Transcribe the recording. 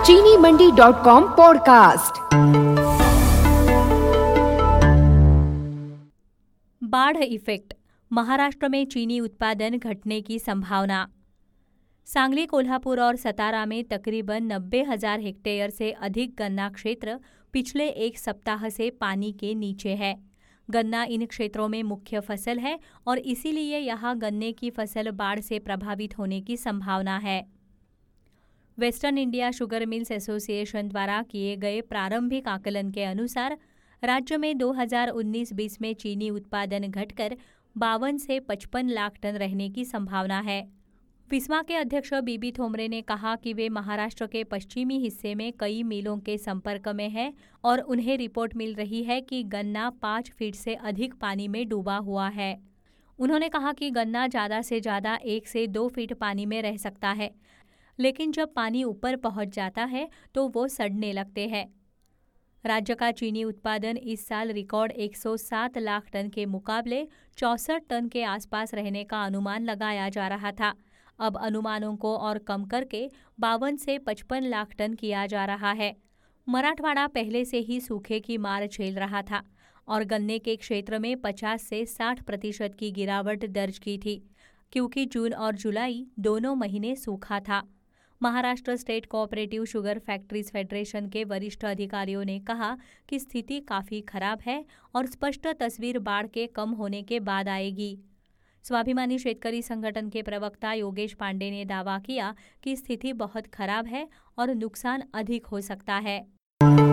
चीनी मंडी.com पॉडकास्ट। बाढ़ इफेक्ट, महाराष्ट्र में चीनी उत्पादन घटने की संभावना। सांगली, कोल्हापुर और सतारा में तकरीबन 90,000 हेक्टेयर से अधिक गन्ना क्षेत्र पिछले एक सप्ताह से पानी के नीचे है। गन्ना इन क्षेत्रों में मुख्य फसल है और इसीलिए यहाँ गन्ने की फसल बाढ़ से प्रभावित होने की संभावना है। Western India sugar mills association द्वारा किए गए प्रारंभिक आकलन के अनुसार राज्य में 2019-20 में चीनी उत्पादन घटकर 52 से 55 लाख टन रहने की संभावना है। विस्मा के अध्यक्ष बीबी थोमरे ने कहा कि वे महाराष्ट्र के पश्चिमी हिस्से में कई मिलों के संपर्क में हैं और उन्हें रिपोर्ट मिल रही है कि गन्ना 5 फीट से अधिक पानी में डूबा हुआ है। उन्होंने कहा कि गन्ना ज़्यादा से ज़्यादा 1 से 2 फीट पानी में रह सकता है, लेकिन जब पानी ऊपर पहुंच जाता है तो वो सड़ने लगते हैं। राज्य का चीनी उत्पादन इस साल रिकॉर्ड 107 लाख टन के मुकाबले 64 टन के आसपास रहने का अनुमान लगाया जा रहा था। अब अनुमानों को और कम करके 52 से 55 लाख टन किया जा रहा है। मराठवाड़ा पहले से ही सूखे की मार झेल रहा था और गन्ने के क्षेत्र में 50 से 60% की गिरावट दर्ज की थी, क्योंकि जून और जुलाई दोनों महीने सूखा था। Maharashtra state cooperative sugar factories federation के वरिष्ठ अधिकारियों ने कहा कि स्थिति काफ़ी खराब है और स्पष्ट तस्वीर बाढ़ के कम होने के बाद आएगी। स्वाभिमानी शेतकरी संगठन के प्रवक्ता योगेश पांडे ने दावा किया कि स्थिति बहुत खराब है और नुकसान अधिक हो सकता है।